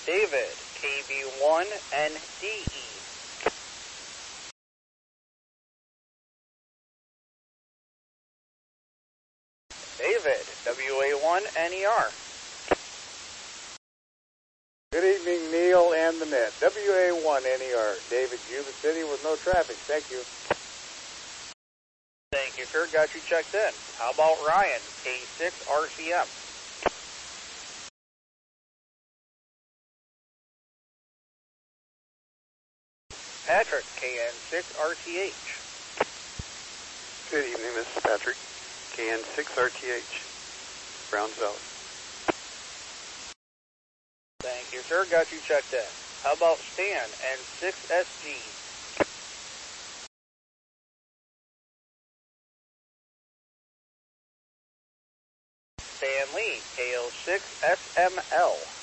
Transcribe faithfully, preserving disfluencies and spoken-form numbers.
David, K B one N D E. David, W A one N E R. Good evening, Neil and the net. W A one N E R. David, Yuba City with no traffic. Thank you. Thank you, sir. Got you checked in. How about Ryan, K six R C M? Patrick, K N six R T H. Good evening, this is Patrick, K N six R T H, Browns Valley. Thank you, sir. Got you checked in. How about Stan, N six S G? Stan Lee, K O six S M L.